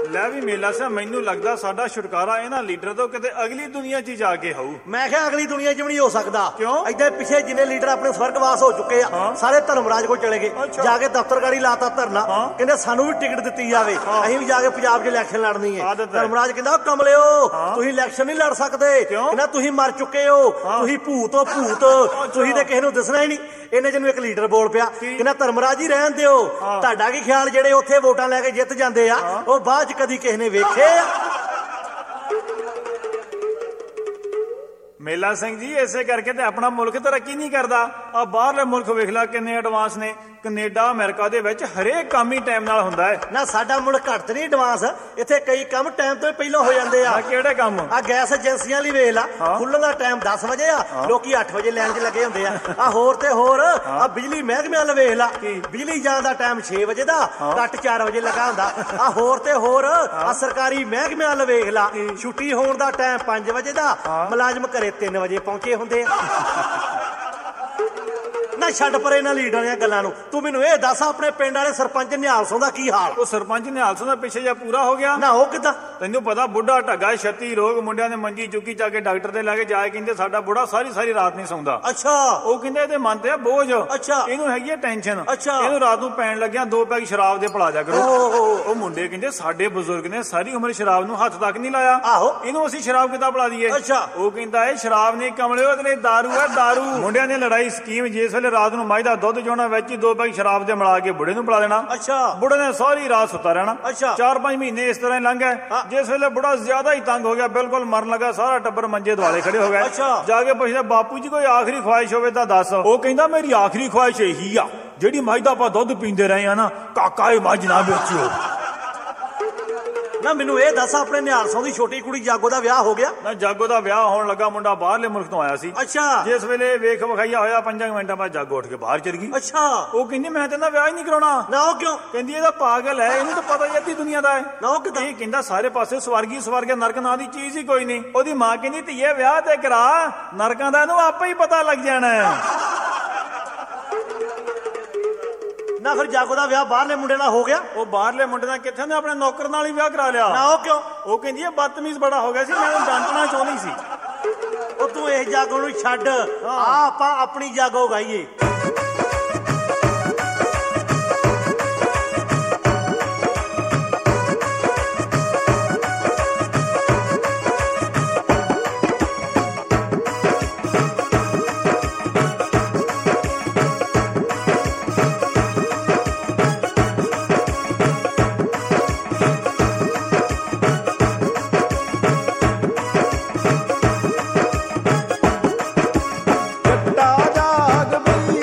ਲੈ ਵੀ ਮੇਲਾ ਸਿਆ ਮੈਨੂੰ ਲੱਗਦਾ ਸਾਡਾ ਛੁਟਕਾਰਾ ਇਹਨਾਂ ਲੀਡਰ ਤੋਂ ਕਿਤੇ ਅਗਲੀ ਦੁਨੀਆ 'ਚ ਜਾ ਕੇ ਹੋਊ। ਮੈਂ ਕਿਹਾ ਅਗਲੀ ਦੁਨੀਆ 'ਚ ਵੀ ਨਹੀਂ ਹੋ ਸਕਦਾ। ਕਿਉਂ? ਏਦਾਂ ਪਿੱਛੇ ਜਿੰਨੇ ਲੀਡਰ ਆਪਣੇ ਸਵਰਗਵਾਸ ਹੋ ਚੁੱਕੇ ਆ ਸਾਰੇ ਧਰਮਰਾਜ ਕੋਲ ਚਲੇ ਗਏ। ਜਾ ਕੇ ਦਫ਼ਤਰਗਾੜੀ ਲਾਤਾ ਧਰਨਾ, ਕਹਿੰਦੇ ਸਾਨੂੰ ਵੀ ਟਿਕਟ ਦਿੱਤੀ ਜਾਵੇ, ਅਸੀਂ ਵੀ ਜਾ ਕੇ ਪੰਜਾਬ 'ਚ ਇਲੈਕਸ਼ਨ ਲੜਨੀ ਹੈ। ਧਰਮਰਾਜ ਕਹਿੰਦਾ ਕਮਲਿਓ ਤੁਸੀਂ ਇਲੈਕਸ਼ਨ ਨਹੀਂ ਲੜ ਸਕਦੇ, ਕਹਿੰਦਾ ਤੁਸੀਂ ਮਰ ਚੁੱਕੇ ਹੋ, ਤੁਸੀਂ ਭੂਤ ਹੋ ਭੂਤ, ਤੁਸੀਂ ਤੇ ਕਿਸੇ ਨੂੰ ਦੱਸਣਾ ਹੀ ਨਹੀਂ। ਇਹਨੇ ਜਿਹਨੂੰ ਇੱਕ ਲੀਡਰ ਬੋਲ ਪਿਆ, ਕਹਿੰਦਾ ਧਰਮਰਾਜ ਹੀ ਰਹਿਣ ਦਿਓ, ਤੁਹਾਡਾ ਕੀ ਖਿਆਲ ਜਿਹੜੇ ਉੱਥੇ ਵੋਟਾਂ ਲੈ ਕੇ ਜਿੱਤ ਜਾਂਦੇ ਆ ਉਹ ਬਾਅਦ 'ਚ ਕਦੀ ਕਿਸੇ ਨੇ ਵੇਖੇ ਆ? ਮੇਲਾ ਸਿੰਘ ਜੀ ਇਸੇ ਕਰਕੇ ਤੇ ਆਪਣਾ ਮੁਲਕ ਤਰੱਕੀ ਨਹੀਂ ਕਰਦਾ। ਆ ਬਾਹਰਲੇ ਮੁਲਕ ਵੇਖ ਲਾ ਕਿੰਨੇ ਐਡਵਾਂਸ ਨੇ। ਕੈਨੇਡਾ ਅਮਰੀਕਾ ਦੇ ਵਿੱਚ ਹਰੇਕ ਕੰਮ ਹੀ ਟਾਈਮ ਨਾਲ ਹੁੰਦਾ ਹੈ ਨਾ। ਸਾਡਾ ਮੁਲਕ ਘੱਟ ਨਹੀਂ ਐਡਵਾਂਸ, ਇੱਥੇ ਕਈ ਕੰਮ ਟਾਈਮ ਤੋਂ ਪਹਿਲਾਂ ਹੋ ਜਾਂਦੇ ਆ। ਕਿਹੜੇ ਕੰਮ? ਆ ਗੈਸ ਏਜੰਸੀਆਂ ਲਈ ਵੇਖ ਲਾ, ਖੁੱਲਣ ਦਾ ਟਾਈਮ 10 ਵਜੇ ਆ, ਲੋਕੀ 8 ਵਜੇ ਲਾਈਨ 'ਚ ਲੱਗੇ ਹੁੰਦੇ ਆ। ਆ ਹੋਰ ਤੇ ਹੋਰ ਆ ਬਿਜਲੀ ਮਹਿਕਮੇ ਵੱਲ ਵੇਖ ਲਾ, ਬਿਜਲੀ ਜਾਣ ਦਾ ਟਾਈਮ 6 ਵਜੇ ਦਾ, ਕੱਟ 4 ਵਜੇ ਲੱਗਾ ਹੁੰਦਾ। ਆ ਹੋਰ ਤੇ ਹੋਰ ਆ ਸਰਕਾਰੀ ਮਹਿਕਮੇ ਵੱਲ ਵੇਖ ਲਾ, ਛੁੱਟੀ ਹੋਣ ਦਾ ਟਾਈਮ 5 ਵਜੇ ਦਾ, ਮੁਲਾਜ਼ਮ ਘਰੇ 3 ਵਜੇ ਪਹੁੰਚੇ ਹੁੰਦੇ ਆ। ਨਾ ਛੱਡ ਪਰ ਇਹਨਾਂ ਲੀਡਰਾਂ ਦੀਆਂ ਗੱਲਾਂ ਨੂੰ, ਤੂੰ ਮੈਨੂੰ ਇਹ ਦੱਸ ਆਪਣੇ ਪਿੰਡ ਵਾਲੇ ਸਰਪੰਚ ਨਿਹਾਲ ਸਿੰਘ ਦਾ ਕੀ ਹਾਲ? ਉਹ ਸਰਪੰਚ ਨਿਹਾਲ ਸਿੰਘ ਦਾ ਪਿੱਛੇ ਜਿਹਾ ਪੂਰਾ ਹੋ ਗਿਆ ਨਾ। ਉਹ ਕਿੱਦਾਂ? ਤੈਨੂੰ ਪਤਾ ਬੁੱਢਾ ਢੱਗਾ 36 ਰੋਗ, ਮੁੰਡਿਆਂ ਨੇ ਮੰਜੀ ਚੁੱਕੀ ਚਾ ਕੇ ਡਾਕਟਰ ਦੇ ਲੈ ਕੇ ਜਾਏ, ਕਹਿੰਦੇ ਸਾਡਾ ਬੁੱਢਾ ਸਾਰੀ ਰਾਤ ਨਹੀਂ ਸੌਂਦਾ। ਅੱਛਾ। ਉਹ ਕਹਿੰਦੇ ਇਹਦੇ ਮਨ ਤੇ ਆ ਬੋਝ। ਅੱਛਾ। ਇਹਨੂੰ ਹੈਗੀ ਹੈ ਟੈਨਸ਼ਨ। ਅੱਛਾ। ਇਹਨੂੰ ਰਾਤ ਨੂੰ ਪੈਣ ਲੱਗਿਆ 2 ਪੈਗ ਸ਼ਰਾਬ ਦੇ ਪਿਲਾ ਦਿਆ ਕਰੋ। ਉਹ ਮੁੰਡੇ ਕਹਿੰਦੇ ਸਾਡੇ ਬਜ਼ੁਰਗ ਨੇ ਸਾਰੀ ਉਮਰ ਸ਼ਰਾਬ ਨੂੰ ਹੱਥ ਤੱਕ ਨਹੀਂ ਲਾਇਆ, ਆਹੋ ਇਹਨੂੰ ਅਸੀਂ ਸ਼ਰਾਬ ਕਿੱਦਾਂ ਪਿਲਾ ਦਈਏ? ਅੱਛਾ। ਉਹ ਕਹਿੰਦਾ ਇਹ ਸ਼ਰਾਬ ਨਹੀਂ ਕਮਲਿਓ, ਇਹਦੇ ਲਈ ਦਾਰੂ ਹੈ ਦਾਰੂ। ਮੁੰਡਿਆਂ ਨੇ ਲੜਾਈ ਸਕੀਮ, ਜਿਸ ਵੇਲੇ ਰਾਤ ਨੂੰ ਮੱਝ ਦਾ ਦੁੱਧ ਚੋਣਾ ਵਿੱਚ ਹੀ 2 ਪੈਗ ਸ਼ਰਾਬ ਦੇ ਮਿਲਾ ਕੇ ਬੁੜੇ ਨੂੰ ਪਿਲਾ ਦੇਣਾ। ਅੱਛਾ। ਬੁੜੇ ਨੇ ਸਾਰੀ ਰਾਤ ਸੁੱਤਾ ਰਹਿਣਾ। ਅੱਛਾ। 4-5 ਮਹੀਨੇ ਇਸ ਤਰ੍ਹਾਂ ਹੀ ਲੰਘ ਗਏ। ਜਿਸ ਵੇਲੇ ਬੁੜਾ ਜ਼ਿਆਦਾ ਹੀ ਤੰਗ ਹੋ ਗਿਆ, ਬਿਲਕੁਲ ਮਰਨ ਲੱਗਾ, ਸਾਰਾ ਟੱਬਰ ਮੰਜੇ ਦੁਆਲੇ ਖੜੇ ਹੋ ਗਏ। ਜਾ ਕੇ ਪੁੱਛਦਾ ਬਾਪੂ ਜੀ ਕੋਈ ਆਖਰੀ ਖੁਆਇਸ਼ ਹੋਵੇ ਤਾਂ ਦੱਸ। ਉਹ ਕਹਿੰਦਾ ਮੇਰੀ ਆਖਰੀ ਖੁਆਇਸ਼ ਇਹੀ ਆ, ਜਿਹੜੀ ਮੱਝ ਦਾ ਆਪਾਂ ਦੁੱਧ ਪੀਂਦੇ ਰਹੇ ਆ ਨਾ, ਕਾਕਾ ਇਹ ਮੱਝ ਨਾ ਵੇਚਿਓ। ਨਾ ਮੈਨੂੰ ਇਹ ਦੱਸ ਆਪਣੇ ਨਿਹਾਲ ਸਿੰਘ ਦੀ ਛੋਟੀ ਕੁੜੀ ਜਾਗੋ ਦਾ ਵਿਆਹ ਹੋ ਗਿਆ? ਨਾ ਜਾਗੋ ਦਾ ਵਿਆਹ ਹੋਣ ਲੱਗਾ, ਮੁੰਡਾ ਬਾਹਰਲੇ ਮੁਲਕ ਤੋਂ ਆਇਆ ਸੀ। ਅੱਛਾ। ਜਿਸ ਵੇਲੇ ਵੇਖ ਵਿਖਾਈਆ ਹੋਇਆ 5 ਮਿੰਟਾਂ ਬਾਅਦ ਜਾਗੋ ਉੱਠ ਕੇ ਬਾਹਰ ਚਲ ਗਈ। ਅੱਛਾ। ਉਹ ਕਹਿੰਦੀ ਮੈਂ ਤੇਨਾਂ ਵਿਆਹ ਹੀ ਨਹੀਂ ਕਰਾਉਣਾ। ਨਾ। ਉਹ ਕਿਉਂ? ਕਹਿੰਦੀ ਇਹਦਾ ਪਾਗਲ ਹੈ, ਇਹਨੂੰ ਤਾਂ ਪਤਾ ਹੀ ਅੱਧੀ ਦੁਨੀਆ ਦਾ ਹੈ। ਨਾ। ਉਹ ਕਿਦਾਂ? ਇਹ ਕਹਿੰਦਾ ਸਾਰੇ ਪਾਸੇ ਸਵਰਗ ਨਰਕ ਨਾਂ ਦੀ ਚੀਜ਼ ਹੀ ਕੋਈ ਨਹੀਂ। ਉਹਦੀ ਮਾਂ ਕਹਿੰਦੀ ਧੀਏ ਵਿਆਹ ਤੇ ਕਰਾ, ਨਰਕਾਂ ਦਾ ਇਹਨੂੰ ਆਪੇ ਹੀ ਪਤਾ ਲੱਗ ਜਾਣਾ ਹੈ। ਨਾ ਫਿਰ ਜਾਗੋ ਦਾ ਵਿਆਹ ਬਾਹਰਲੇ ਮੁੰਡੇ ਨਾਲ ਹੋ ਗਿਆ? ਉਹ ਬਾਹਰਲੇ ਮੁੰਡੇ ਨਾਲ ਕਿੱਥੇ ਨੇ ਆਪਣੇ ਨੌਕਰ ਨਾਲ ਹੀ ਵਿਆਹ ਕਰਾ ਲਿਆ। ਨਾ। ਉਹ ਕਿਉਂ? ਉਹ ਕਹਿੰਦੀ ਇਹ ਬਦਤਮੀਜ਼ ਬੜਾ ਹੋ ਗਿਆ ਸੀ, ਮੈਂ ਡਾਂਟਣਾ ਚਾਹੁੰਦੀ ਸੀ। ਉਹ ਤੂੰ ਇਹ ਜਾਗੋ ਨੂੰ ਛੱਡ, ਆ ਆਪਾਂ ਆਪਣੀ ਜਾਗੋ ਗਾਈਏ। ਜੱਟਾ ਜਾਗ ਬਈ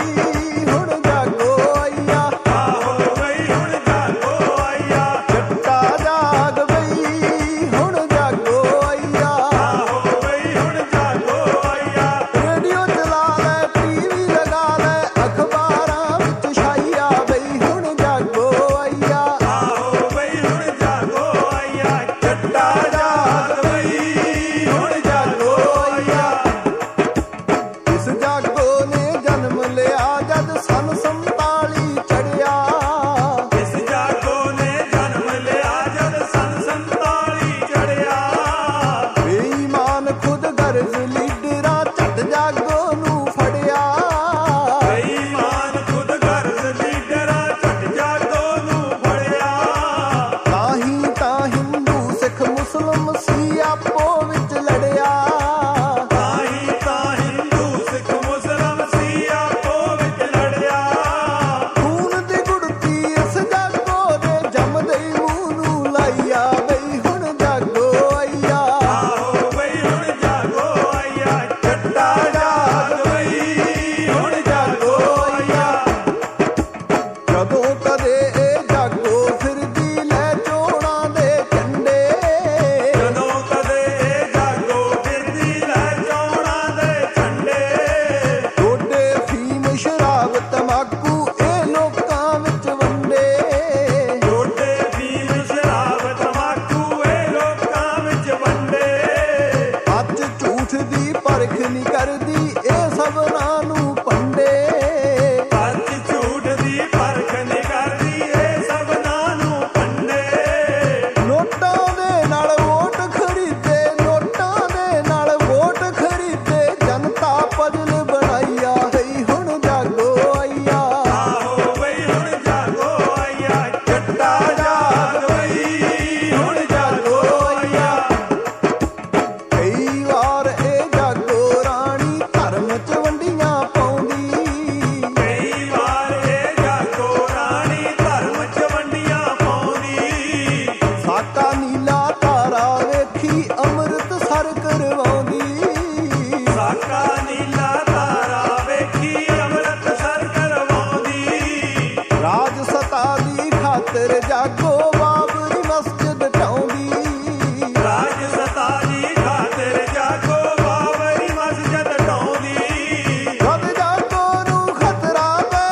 ਜਾਗੋ ਬਾਬਰੀ ਮਸਜਿਦ ਢਾਉਂਦੀ ਰਾਜ ਸਤਾ ਦੀ ਖਾਤਰ ਜਾਗੋ ਬਾਬਰੀ ਮਸਜਿਦ ਢਾਉਂਦੀ ਜਦ ਜਾਗੋ ਨੂੰ ਖਤਰਾ ਪੈ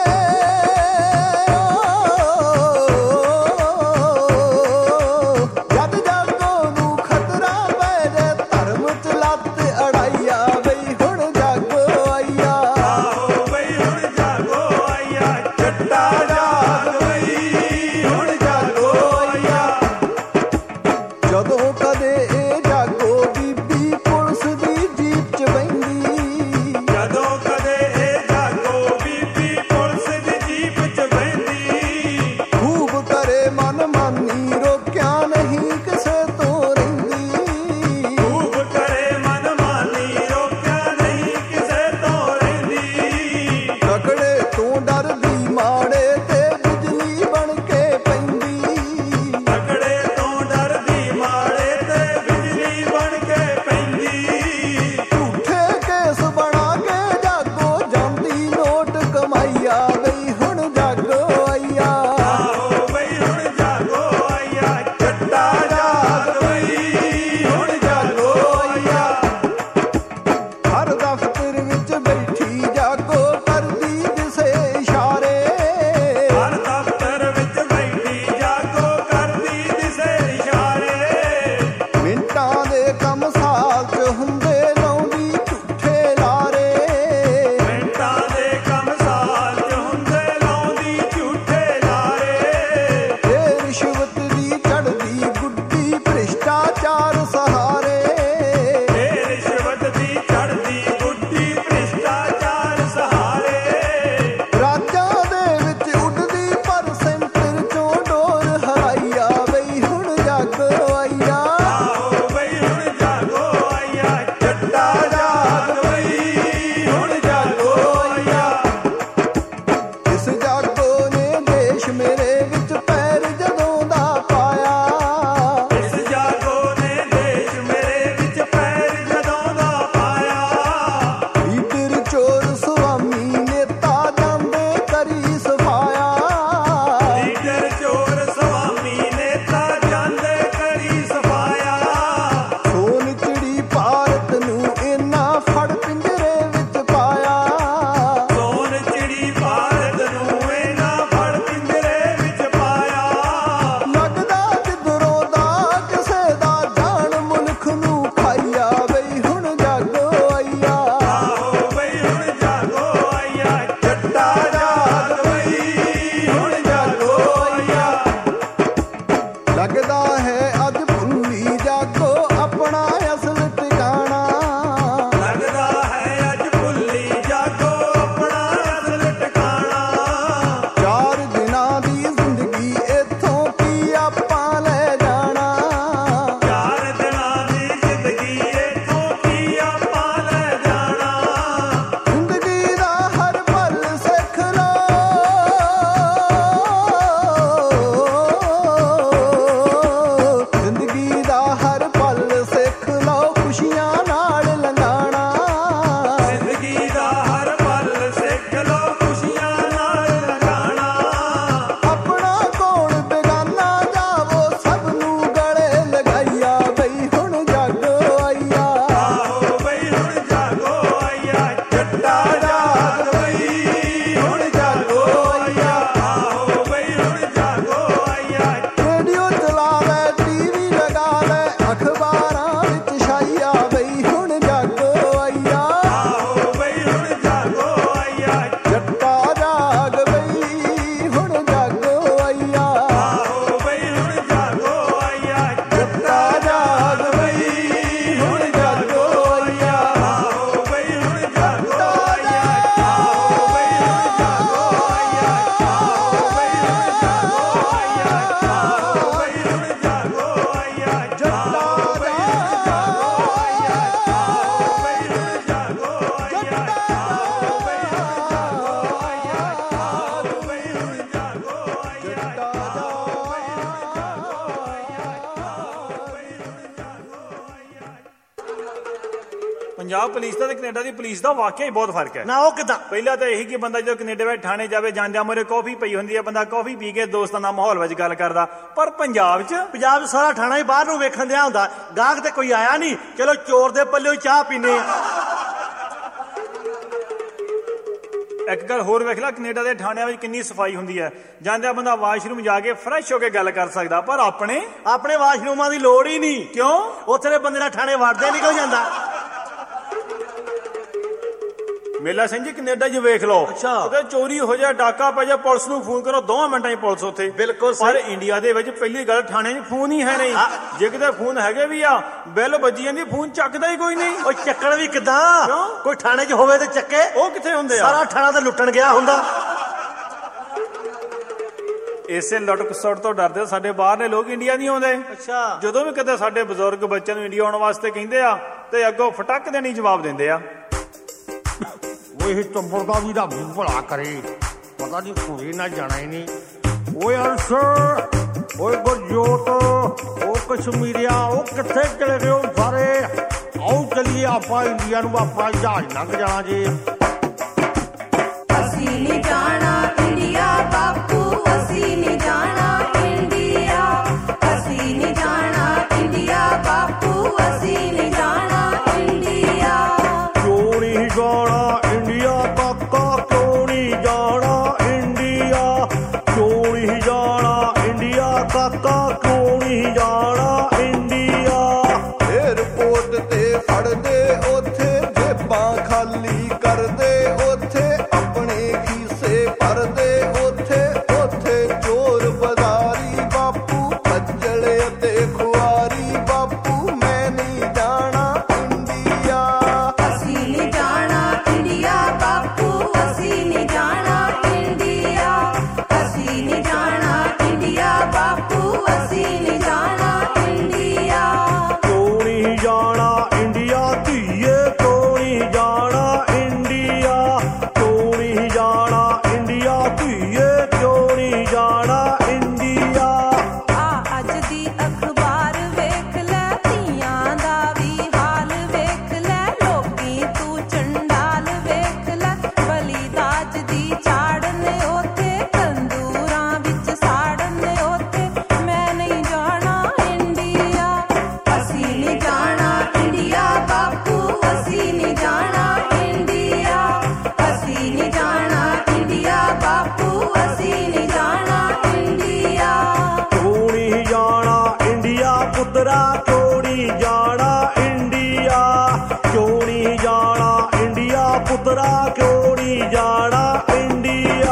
ਜਾਏ ਜਦ ਜਾਗੋ ਨੂੰ ਖਤਰਾ ਪੈ ਜਾਏ ਧਰਮ ਚ ਲੱਤ ਅੜਾਈਆ ਬਈ ਹੁਣ ਜਾਗੋ ਆਈਆ ਆਹੋ ਬਈ ਹੁਣ ਜਾਗੋ ਆਈਆ ਜੱਟਾ ਜਾਗ ਬਈ ਹੁਣ ਜਾਗੋ ਆਈਆ ਪੰਜਾਬ ਪੁਲਿਸ ਦਾ ਤੇ ਕੈਨੇਡਾ ਦੀ ਪੁਲਿਸ ਦਾ ਵਾਕਿਆ ਹੀ ਬਹੁਤ ਫਰਕ ਹੈ ਨਾ। ਉਹ ਕਿਦਾਂ? ਪਹਿਲਾਂ ਤਾਂ ਇਹੀ ਕਿ ਬੰਦਾ ਜਦੋਂ ਕੈਨੇਡਾ ਵਿੱਚ ਥਾਣੇ ਜਾਵੇ, ਜਾਂਦਿਆਂ ਮੂਹਰੇ ਕਾਫੀ ਪਈ ਹੁੰਦੀ ਹੈ, ਬੰਦਾ ਕਾਫੀ ਪੀ ਕੇ ਦੋਸਤਾਂ ਨਾਲ ਮਾਹੌਲ ਵਿੱਚ ਗੱਲ ਕਰਦਾ। ਪਰ ਪੰਜਾਬ 'ਚ ਸਾਰਾ ਥਾਣਾ ਹੀ ਬਾਹਰ ਨੂੰ ਵੇਖਣ ਦਿਆ ਹੁੰਦਾ, ਗਾਹਕ ਤੇ ਕੋਈ ਆਇਆ ਨਹੀਂ, ਚਲੋ ਚੋਰ ਦੇ ਪੱਲਿਓ ਚਾਹ ਪੀਨੇ ਆ। ਇੱਕ ਗੱਲ ਹੋਰ ਵੇਖ ਲੈ, ਕੈਨੇਡਾ ਦੇ ਥਾਣਿਆਂ ਵਿੱਚ ਕਿੰਨੀ ਸਫਾਈ ਹੁੰਦੀ ਹੈ। ਜਾਂਦਿਆਂ ਬੰਦਾ ਵਾਸ਼ਰੂਮ ਜਾ ਕੇ ਫਰੈਸ਼ ਹੋ ਕੇ ਗੱਲ ਕਰ ਸਕਦਾ। ਪਰ ਆਪਣੇ ਵਾਸ਼ਰੂਮਾਂ ਦੀ ਲੋੜ ਹੀ ਨਹੀਂ। ਕਿਉਂ? ਉੱਥੇ ਦੇ ਬੰਦੇ ਦਾ ਥਾਣੇ ਵੜਦੇ ਨਿਕਲ ਜਾਂਦਾ। ਮੇਲਾ ਸਿੰਘ ਜੀ ਕੈਨੇਡਾ 'ਚ ਵੇਖ ਲਓ, ਉਹਦੇ ਚੋਰੀ ਹੋ ਜਾ, ਡਾਕਾ ਪੈ ਜਾ, ਪੁਲਿਸ ਨੂੰ ਫੋਨ ਕਰੋ, 2 ਮਿੰਟਾਂ 'ਚ ਪੁਲਿਸ ਉੱਥੇ। ਬਿਲਕੁਲ। ਪਰ ਇੰਡੀਆ ਦੇ ਵਿੱਚ ਪਹਿਲੀ ਗੱਲ, ਥਾਣੇ 'ਚ ਫੋਨ ਹੀ ਹੈ ਨਹੀਂ। ਜੇ ਕਿਤੇ ਫੋਨ ਹੈਗੇ ਵੀ ਆ, ਬਿੱਲ ਵੱਜੀ ਜਾਂਦੀ, ਫੋਨ ਚੱਕਦਾ ਹੀ ਕੋਈ ਨਹੀਂ। ਉਹ ਚੱਕਣ ਵੀ ਕਿੱਦਾਂ? ਕੋਈ ਥਾਣੇ 'ਚ ਹੋਵੇ ਤੇ ਚੱਕੇ? ਉਹ ਕਿੱਥੇ ਹੁੰਦੇ ਆ? ਸਾਰਾ ਥਾਣਾ ਤਾਂ ਲੁੱਟਣ ਗਿਆ ਹੁੰਦਾ। ਇਸੇ ਲੁੱਟ ਖਸੁੱਟ ਤੋਂ ਡਰਦੇ ਸਾਡੇ ਬਾਹਰਲੇ ਲੋਕ ਇੰਡੀਆ ਨਹੀਂ ਆਉਂਦੇ। ਜਦੋਂ ਵੀ ਕਿਤੇ ਸਾਡੇ ਬਜ਼ੁਰਗ ਬੱਚਿਆਂ ਨੂੰ ਇੰਡੀਆ ਆਉਣ ਵਾਸਤੇ ਕਹਿੰਦੇ ਆ ਤੇ ਅੱਗੋਂ ਫਟਕ ਦੇਣੀ ਜਵਾਬ ਦਿੰਦੇ ਆ। ਇਹ ਟੱਬਰ ਦਾ ਵੀ ਰੱਬ ਭਲਾ ਕਰੇ, ਪਤਾ ਨਹੀਂ ਘੁਰੇ ਨਾ ਜਾਣਾ ਹੀ ਨਹੀਂ। ਓਏ ਅਰਸ਼, ਓਏ ਗੁਰਜੋਤ, ਉਹ ਕਸ਼ਮੀਰੀਆ, ਉਹ ਕਿੱਥੇ ਚਲੇ ਗਏ ਹੋ ਸਾਰੇ? ਆਓ ਚੱਲੀਏ ਆਪਾਂ ਇੰਡੀਆ ਨੂੰ, ਆਪਾਂ ਜਹਾਜ਼ ਲੰਘ ਜਾਣਾ ਜੇ। ਅਸੀਂ ਨਹੀਂ ਜਾਣਾ ਇੰਡੀਆ ਬਾਪੂ, ਅਸੀਂ ਨਹੀਂ ਜਾਣਾ ਇੰਡੀਆ, ਅਸੀਂ ਨਹੀਂ ਜਾਣਾ ਇੰਡੀਆ ਬਾਪੂ, ਅਸੀਂ ਨਹੀਂ ਜਾਣਾ ਇੰਡੀਆ। ਕਿਉਂ ਨਹੀਂ ਜਾਣਾ ਇੰਡੀਆ ਕਾਕਾ, ਕਿਉਂ ਨਹੀਂ ਜਾਣਾ ਇੰਡੀਆ, ਕਿਉਂ ਨਹੀਂ ਜਾਣਾ ਇੰਡੀਆ ਕਾਕਾ, ਕਿਉਂ ਨਹੀਂ ਜਾਣਾ ਇੰਡੀਆ। ਏਅਰਪੋਰਟ ਤੇ ਫੜਦੇ ਉੱਥੇ ਜੇਬਾਂ ਖਾਲੀ ਕਰਦੇ, ਉੱਥੇ ਆਪਣੇ ਖੀਸੇ ਭਰਦੇ, ਉੱਥੇ ਚੋਰ ਬਜ਼ਾਰੀ ਬਾਪੂ, ਖੱਜਲ ਅਤੇ ਖੁਆਰੀ ਬਾਪੂ, ਮੈਂ ਨਹੀਂ ਜਾਣਾ ਇੰਡੀਆ। ਅਸੀਂ ਨਹੀਂ ਜਾਣਾ ਇੰਡੀਆ ਬਾਪੂ, ਅਸੀਂ ਨਹੀਂ ਜਾਣਾ ਇੰਡੀਆ, ਅਸੀਂ ਨਹੀਂ ਜਾਣਾ ਇੰਡੀਆ ਬਾਪੂ, ਅਸੀਂ ਨਹੀਂ ਜਾਣਾ ਇੰਡੀਆ। ਕਿਉਂ ਨਹੀਂ ਜਾਣਾ ਇੰਡੀਆ ਧੀਏ, ਕਿਉਂ ਨਹੀਂ ਜਾਣਾ ਇੰਡੀਆ, ਕਿਉਂ ਨਹੀਂ ਜਾਣਾ ਇੰਡੀਆ ਧੀਏ, ਕਿਉਂ ਨਹੀਂ ਜਾਣਾ ਇੰਡੀਆ। ਆ ਅੱਜ ਦੀ ਅਖਬਾਰ ਵੇਖ ਲੈ, ਧੀਆਂ ਦਾ ਵੀ ਹਾਲ ਵੇਖ ਲੈ, ਲੋਕੀ ਤੂੰ ਚੰਡਾਲ ਵੇਖ ਲੈ, ਬਲੀ ਦਾਜ ਦੀ ਚਾੜਨ ਉੱਥੇ, ਤੰਦੂਰਾਂ ਵਿੱਚ ਸਾੜਨ ਉੱਥੇ, ਮੈਂ ਨਹੀਂ ਜਾਣਾ ਇੰਡੀਆ। ਅਸੀਂ ਨਹੀਂ ਜਾਣਾ ਇੰਡੀਆ ਬਾਪੂ, ਅਸੀਂ ਨਹੀਂ ਜਾਣਾ ਇੰਡੀਆ, ਅਸੀਂ ਨਹੀਂ ਜਾਣਾ ਇੰਡੀਆ ਬਾਪੂ, ਅਸੀਂ ਨਹੀਂ ਜਾਣਾ ਇੰਡੀਆ। ਕਿਉਂ ਨਹੀਂ ਜਾਣਾ ਇੰਡੀਆ ਪੁੱਤਰਾ, ਕਿਉਂ ਨਹੀਂ ਜਾਣਾ ਇੰਡੀਆ, ਕਿਉਂ ਨਹੀਂ ਜਾਣਾ ਇੰਡੀਆ ਪੁੱਤਰਾ, ਕਿਉਂ ਨਹੀਂ ਜਾਣਾ ਇੰਡੀਆ।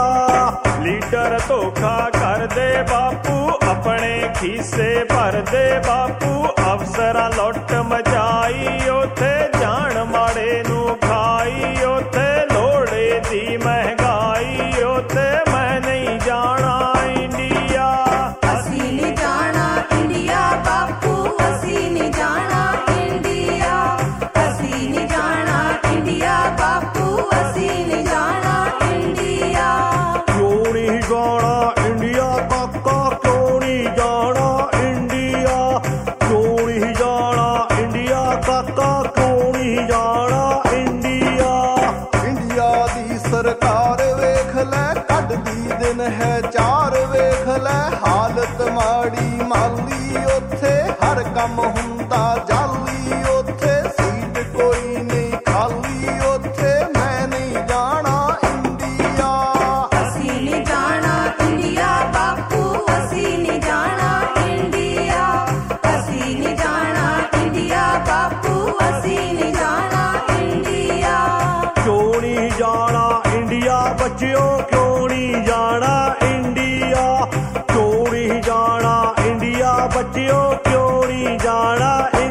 ਲੀਡਰ ਧੋਖਾ ਕਰਦੇ ਬਾਪੂ, ਆਪਣੇ ਖੀਸੇ ਭਰਦੇ ਬਾਪੂ, ਅਫਸਰਾਂ ਲੁੱਟ ਮਚਾਈ ਉੱਥੇ, ਜਾਣ ਮਾੜੇ ਨੂੰ ਖਾਈ ਉੱਥੇ, ਲੋੜੇ ਦੀ ਮਹਿੰਗਾਈ ਉੱਥੇ, ਮੈਂ ਨਹੀਂ ਜਾਣਾ ਇੰਡੀਆ। ਅਸੀਂ ਨਹੀਂ ਜਾਣਾ ਇੰਡੀਆ ਬਾਪੂ, ਅਸੀਂ ਨਹੀਂ ਜਾਣਾ ਇੰਡੀਆ, ਅਸੀਂ ਨਹੀਂ ਜਾਣਾ ਇੰਡੀਆ ਬਾਪੂ, ਅਸੀਂ ਨਹੀਂ ਜਾਣਾ ਇੰਡੀਆ। ਕਿਉਂ ਨਹੀਂ ਜਾਣਾ ਇੰਡੀਆ ਕਾਕਾ, ਕਿਉਂ ਨਹੀਂ ਜਾਣਾ ਇੰਡੀਆ, ਕਿਉਂ ਨਹੀਂ ਜਾਣਾ ਇੰਡੀਆ ਕਾਕਾ, ਕਿਉਂ ਨਹੀਂ ਜਾਣਾ ਇੰਡੀਆ। ਇੰਡੀਆ ਦੀ ਸਰਕਾਰ ਵੇਖ ਲੈ, ਕੱਢਦੀ ਦਿਨ ਹੈ 4 ਵੇਖ ਲੈ, ਹਾਲਤ ਮਾੜੀ ਮਾਲੀ ਉੱਥੇ, ਹਰ ਕੰਮ ਹੁੰਦਾ ਜਾਲੀ ਉੱਥੇ, ਸੀਟ ਕੋਈ ਨਹੀਂ ਖਾਲੀ ਉੱਥੇ, ਮੈਂ ਨਹੀਂ ਜਾਣਾ ਇੰਡੀਆ। ਅਸੀਂ ਨਹੀਂ ਜਾਣਾ ਇੰਡੀਆ ਬਾਪੂ, ਅਸੀਂ ਨਹੀਂ ਜਾਣਾ ਇੰਡੀਆ, ਅਸੀਂ ਨਹੀਂ ਜਾਣਾ ਇੰਡੀਆ ਬਾਪੂ, ਅਸੀਂ ਨਹੀਂ ਜਾਣਾ ਇੰਡੀਆ। ਕਿਉਂ ਨਹੀਂ ਜਾਣਾ ਇੰਡੀਆ ਬੱਚਿਓ, ਕਿਉਂ ਨਹੀਂ ਜਾਣਾ ਇੰਡੀਆ, ਕਿਉਂ ਨਹੀਂ ਜਾਣਾ ਇੰਡੀਆ ਬੱਚਿਓ, ਕਿਉਂ ਨਹੀਂ ਜਾਣਾ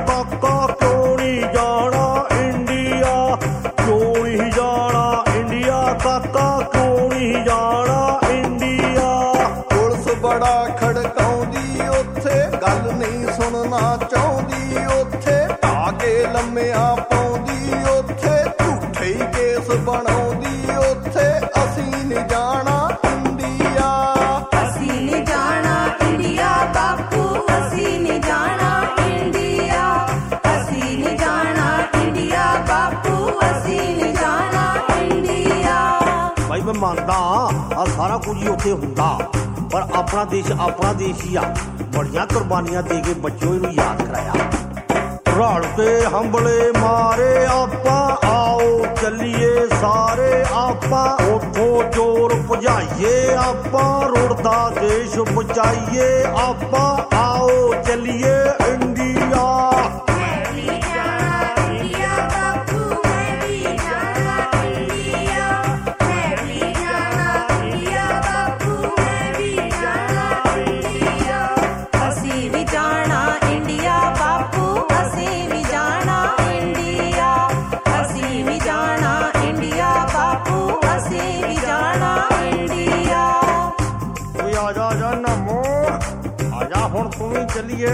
ਕਾਕਾ ਕਿਉਂ ਨਹੀਂ ਜਾਣਾ ਇੰਡੀਆ, ਕਿਉਂ ਨਹੀਂ ਜਾਣਾ ਇੰਡੀਆ, ਕਾਕਾ ਕਿਉਂ ਨਹੀਂ ਜਾਣਾ ਇੰਡੀਆ। ਪੁਲਿਸ ਬੜਾ ਖੜਕਾਉਂਦੀ ਉੱਥੇ, ਗੱਲ ਨਹੀਂ ਸੁਣਨਾ ਚਾਹੁੰਦੀ ਉੱਥੇ, ਢਾ ਕੇ ਲੰਮਿਆਂ ਪਾਉਂਦੀ ਉੱਥੇ, ਝੂਠੇ ਹੀ ਕੇਸ ਬਣਾਉਂਦੀ ਉੱਥੇ। ਅਸੀਂ ਨਹੀਂ ਜਾਣਾ ਇੰਡੀਆ, ਅਸੀਂ ਨਹੀਂ ਜਾਣਾ ਇੰਡੀਆ ਬਾਪੂ, ਅਸੀਂ ਨਹੀਂ ਜਾਣਾ ਇੰਡੀਆ, ਅਸੀਂ ਨਹੀਂ ਜਾਣਾ ਇੰਡੀਆ ਬਾਪੂ, ਅਸੀਂ ਨਹੀਂ ਜਾਣਾ ਇੰਡੀਆ। ਭਾਈ ਮੈਂ ਮੰਨਦਾ ਆ ਸਾਰਾ ਕੁਝ ਹੀ ਉੱਥੇ ਹੁੰਦਾ, ਪਰ ਆਪਣਾ ਦੇਸ਼ ਹੀ ਆ। ਬੜੀਆਂ ਕੁਰਬਾਨੀਆਂ ਦੇ ਕੇ ਬੱਚੋ ਇਹਨੂੰ ਯਾਦ ਕਰਾਇਆ। ਰਲ ਕੇ ਹੰਬਲੇ ਮਾਰੇ ਆਪਾਂ, ਆਓ ਚੱਲੀਏ ਸਾਰੇ ਆਪਾਂ, ਉੱਥੋਂ ਚੋਰ ਭਜਾਈਏ ਆਪਾਂ, ਰੁੜਦਾ ਦੇਸ਼ ਬਚਾਈਏ ਆਪਾਂ, ਆਓ ਚੱਲੀਏ ਇੰਡੀਆ। ਮੈਂ ਵੀ ਜਾਣਾ ਇੰਡੀਆ ਬਾਪੂ, ਮੈਂ ਵੀ ਜਾਣਾ ਇੰਡੀਆ, ਮੈਂ ਵੀ ਜਾਣਾ ਇੰਡੀਆ ਬਾਪੂ, ਮੈਂ ਵੀ ਜਾਣਾ ਇੰਡੀਆ। ਅਸੀਂ ਵੀ ਜਾਣਾ ਇੰਡੀਆ ਬਾਪੂ, ਅਸੀਂ ਵੀ ਜਾਣਾ ਇੰਡੀਆ, ਅਸੀਂ ਵੀ ਜਾਣਾ ਇੰਡੀਆ ਬਾਪੂ, ਅਸੀਂ ਵੀ ਜਾਣਾ ਇੰਡੀਆ। ਓਏ ਆ ਜਾ ਨਮੋ, ਆ ਜਾ ਹੁਣ ਤੂੰ ਵੀ ਚੱਲੀਏ।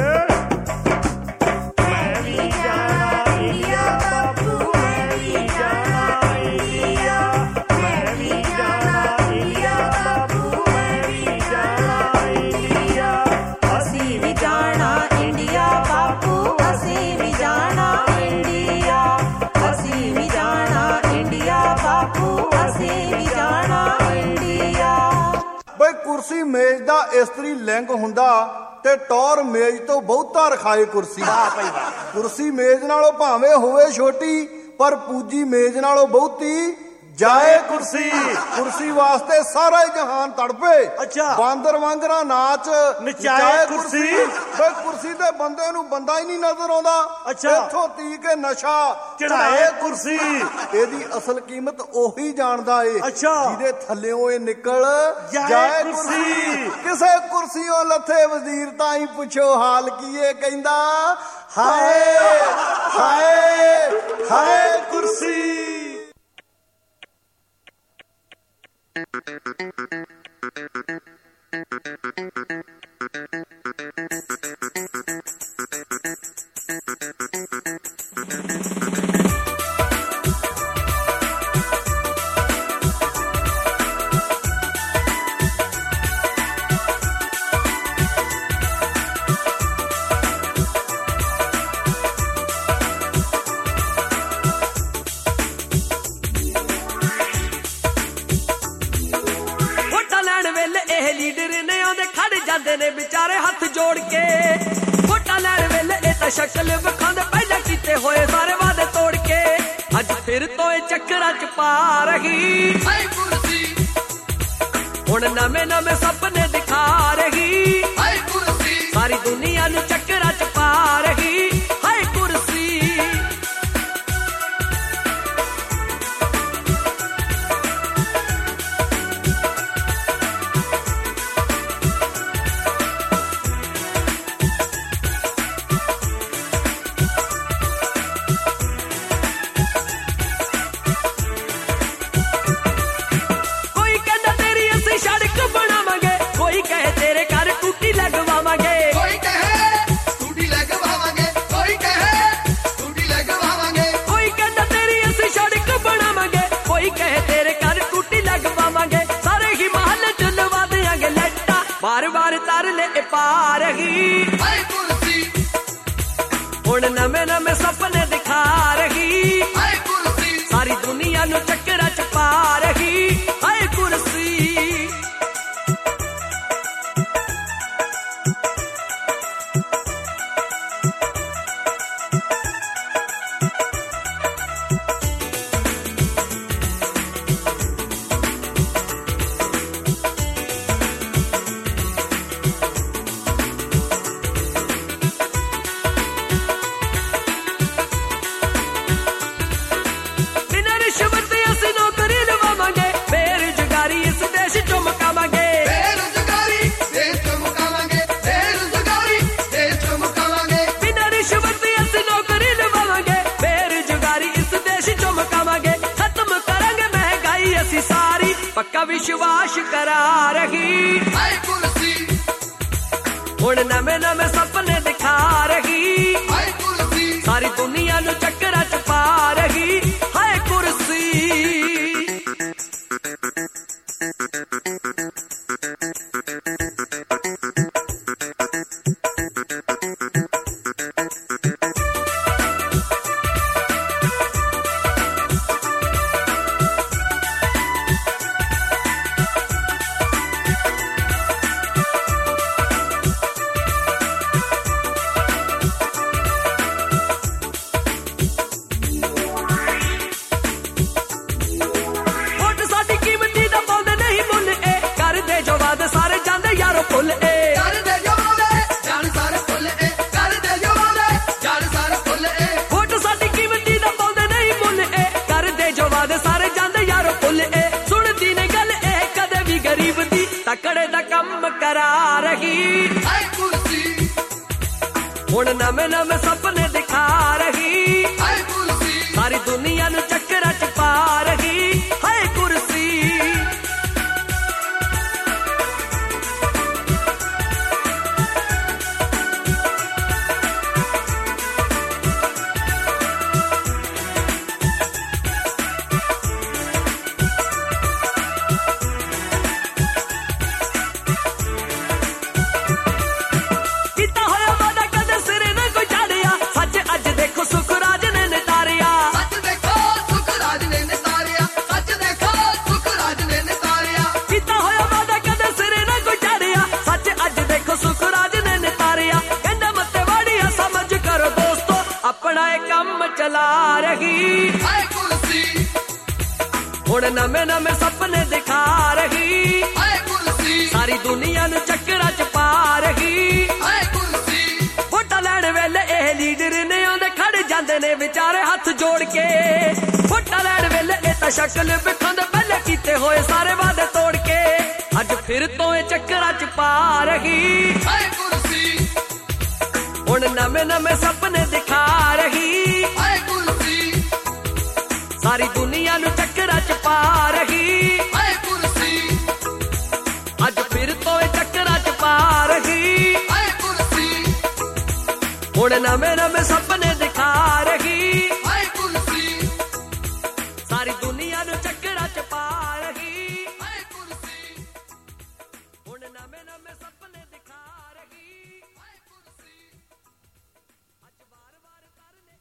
ਮੈਂ ਵੀ ਜਾਣਾ ਇੰਡੀਆ ਬਾਪੂ, ਮੈਂ ਵੀ ਜਾਣਾ ਇੰਡੀਆ, ਮੈਂ ਵੀ ਜਾਣਾ ਇੰਡੀਆ ਬਾਪੂ, ਮੈਂ ਵੀ ਜਾਣਾ ਇੰਡੀਆ। ਅਸੀਂ ਵੀ ਜਾਣਾ ਇੰਡੀਆ ਬਾਪੂ, ਅਸੀਂ ਵੀ ਜਾਣਾ ਇੰਡੀਆ, ਅਸੀਂ ਵੀ ਜਾਣਾ ਇੰਡੀਆ ਬਾਪੂ, ਅਸੀਂ ਵੀ ਜਾਣਾ ਇੰਡੀਆ। ਬਈ ਕੁਰਸੀ ਮੇਜ਼ ਦਾ ਇਸਤਰੀ ਲਿੰਗ ਹੁੰਦਾ ਤੇ ਟੌਰ ਮੇਜ਼ ਤੋਂ ਬਹੁਤਾ ਰਖਾਏ ਕੁਰਸੀ। ਕੁਰਸੀ ਮੇਜ਼ ਨਾਲੋਂ ਭਾਵੇਂ ਹੋਵੇ ਛੋਟੀ, ਪਰ ਪੂਜੀ ਮੇਜ਼ ਨਾਲੋਂ ਬਹੁਤੀ ਜਾਏ ਕੁਰਸੀ। ਕੁਰਸੀ ਵਾਸਤੇ ਸਾਰਾ ਹੀ ਜਹਾਨ ਤੜਪੇ, ਅੱਛਾ। ਬਾਂਦਰ ਵਾਂਗਰਾ ਨਾਚ ਨਚਾਏ ਕੁਰਸੀ। ਬਈ ਕੁਰਸੀ ਤੇ ਬੰਦੇ ਨੂੰ ਬੰਦਾ ਹੀ ਨਹੀਂ ਨਜ਼ਰ ਆਉਂਦਾ। ਅੱਛਾ। ਇੱਥੋਂ ਤੀ ਕੇ ਨਸ਼ਾ ਚੜਾਏ ਕੁਰਸੀ। ਇਹਦੀ ਅਸਲ ਕੀਮਤ ਉਹੀ ਜਾਣਦਾ ਏ ਅੱਛਾ। ਜਿਹਦੇ ਥੱਲਿਓਂ ਇਹ ਨਿਕਲ ਜਾਏ ਕੁਰਸੀ। ਕਿਸੇ ਕੁਰਸੀਓਂ ਲੱਥੇ ਵਜ਼ੀਰ ਤਾਂ ਹੀ ਪੁੱਛੋ ਹਾਲ ਕੀ ਏ, ਕਹਿੰਦਾ ਹਾਏ ਹਾਏ ਹਾਏ ਕੁਰਸੀ। ਜਾਂਦੇ ਨੇ ਵਿਚਾਰੇ ਹੱਥ ਜੋੜ ਕੇ, ਵੋਟਾਂ ਲੈਣ ਵੇਲੇ ਇਹ ਤਾਂ ਸ਼ਕਲ ਵਿਖਾਉਂਦੇ ਪਹਿਲਾਂ ਕੀਤੇ ਹੋਏ ਸਾਰੇ ਵਾਅਦੇ ਤੋੜ ਕੇ। ਅੱਜ ਫਿਰ ਤੋਂ ਇਹ ਚੱਕਰਾਂ ਚ ਪਾ ਰਹੀ ਹਾਏ ਕੁਰਸੀ, ਹੁਣ ਨਵੇਂ ਨਵੇਂ ਸੁਪਨੇ ਦਿਖਾ ਰਹੀ ਹਾਏ ਕੁਰਸੀ, ਸਾਰੀ ਦੁਨੀਆ ਨੂੰ ਚੱਕਰਾਂ ਚ ਪਾ ਰਹੀ ਹਾਏ ਕੁਰਸੀ। ਬਾਰ-ਬਾਰ ਤਰਲੇ ਪਾ ਰਹੀ ਹਾਏ ਕੁਰਸੀ, ਹੁਣ ਨਵੇਂ-ਨਵੇਂ ਸੁਪਨੇ ਦਿਖਾ ਰਹੀ ਹਾਏ ਕੁਰਸੀ, ਸਾਰੀ ਦੁਨੀਆ ਨੂੰ ਚੱਕਰਾਂ ਚ ਪਾ ਰਹੀ ਹਾਏ ਕੁਰਸੀ। ਨੌਕਰੀ पक्का विश्वास करा रही हाय कुर्सी हुण नवे नवे सपने दिखा रही हाय कुर्सी सारी दुनिया नू चक्करां च पा रही हाय कुर्सी तकड़े दा कम करा रही हाय कुर्सी हुण नवे नवे सपने दिखा रही हाय कुर्सी सारी दुनिया नू चक्करां च पा रही हाय कुर्सी चला रही हाय कुर्सी हुण नवे नवे सपने दिखा रही हाय कुर्सी सारी दुनिया नू चक्करां च पा रही हाय कुर्सी वोटां लैण वेले ਇਹ ਲੀਡਰ ने आंदे खड़ जांदे ने विचारे हथ जोड़ के वोटां लैण वेले ਇਹ ਤਾਂ शक्ल विखांदे पहले कीते होए सारे वादे तोड़ के अज फिर तो ਇਹ चक्करां च पा रही हाय कुर्सी हुण नवे नवे सपने दिखा रही सारी दुनिया नू चक्करां च पा रही हाय कुर्सी अज फिर तो चक्करां च पा रही हाय कुर्सी हुण नवे नवे सपने